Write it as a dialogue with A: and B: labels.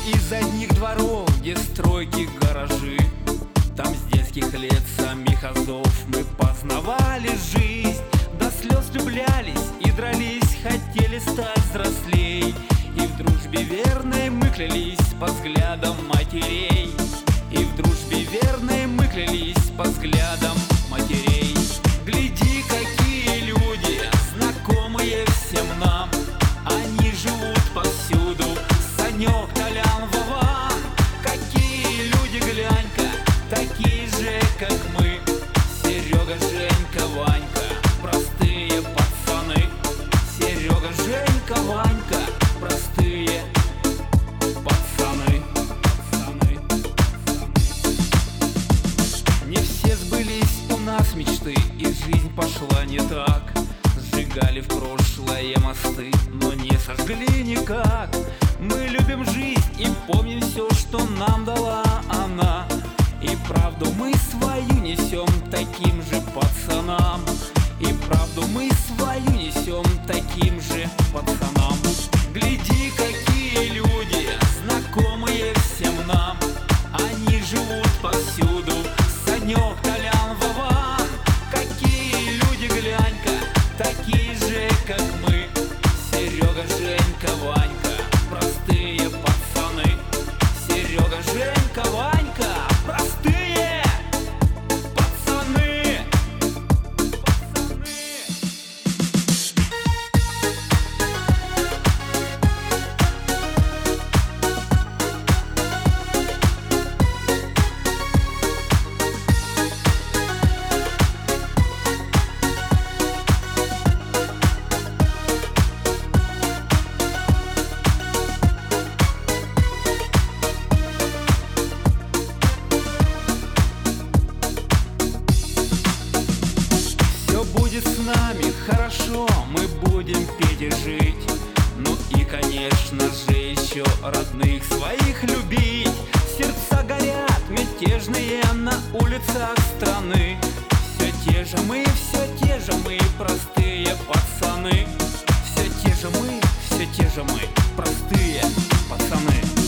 A: из одних дворов, где стройки, гаражи. Там с детских лет самих азов мы познавали жизнь, до слез влюблялись и дрались, хотели стать взрослей. И в дружбе верной мы клялись по взглядам матерей. И в дружбе верной мы клялись по взглядам матерей. Гляди, какие люди, знакомые всем нам. Они живут повсюду, Санек, Толян, Вован. Какие люди, глянь-ка, такие же, как мы. Серега, Женька, Ванька, простые пацаны. Серега, Женька, Ванька, простые пацаны. Не все сбылись у нас мечты, и жизнь пошла не так. Сжигали в прошлое мосты, но не сожгли никак. Мы любим жизнь и помним все, что нам дала она. И правду мы свою несем таким же пацанам. И правду мы свою несем таким же пацанам. Гляди, какие люди, знакомые всем нам. Они живут повсюду, Санек, Толян, Вован. Какие люди, глянь-ка, такие же, как мы. Серега, Женька, Ванька, простые пацаны. Серега, Женька, Ванька, простые пацаны. Все будет с нами хорошо, мы будем петь и жить. Ну и, конечно же, еще родных своих любить. Сердца горят мятежные на улицах страны. Все те же мы, простые пацаны. Все те же мы, простые пацаны.